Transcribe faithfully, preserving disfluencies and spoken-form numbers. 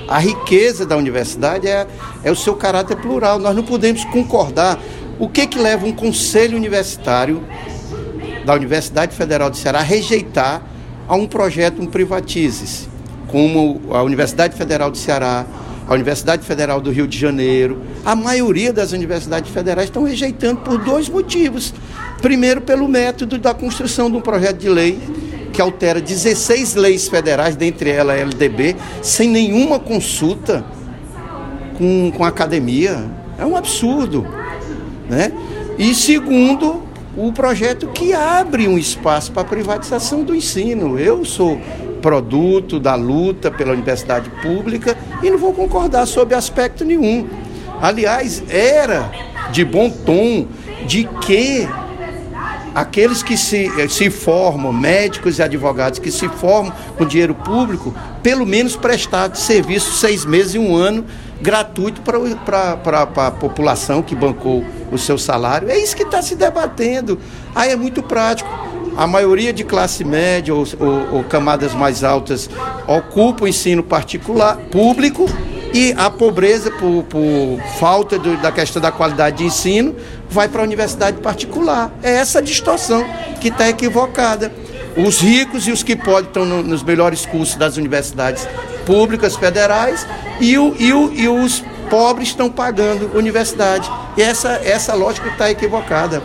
A riqueza da universidade é, é o seu caráter plural. Nós não podemos concordar. O que que leva um conselho universitário da Universidade Federal do Ceará a rejeitar a um projeto, um privatize-se, como a Universidade Federal do Ceará, a Universidade Federal do Rio de Janeiro? A maioria das universidades federais estão rejeitando por dois motivos. Primeiro, pelo método da construção de um projeto de lei que altera dezesseis leis federais, dentre elas a L D B, sem nenhuma consulta com, com a academia. É um absurdo, né? E segundo, o projeto que abre um espaço para a privatização do ensino. Eu sou produto da luta pela universidade pública e não vou concordar sobre aspecto nenhum. Aliás, era de bom tom de que aqueles que se, se formam, médicos e advogados que se formam com dinheiro público, pelo menos prestar serviço seis meses e um ano gratuito para a população que bancou o seu salário. É isso que está se debatendo. Aí é muito prático. A maioria de classe média ou, ou, ou camadas mais altas ocupa o ensino particular, público, e a pobreza, por, por falta do, da questão da qualidade de ensino, vai para a universidade particular. É essa distorção que está equivocada. Os ricos e os que podem estão no, nos melhores cursos das universidades públicas federais e, o, e, o, e os pobres estão pagando universidade. E essa, essa lógica está equivocada.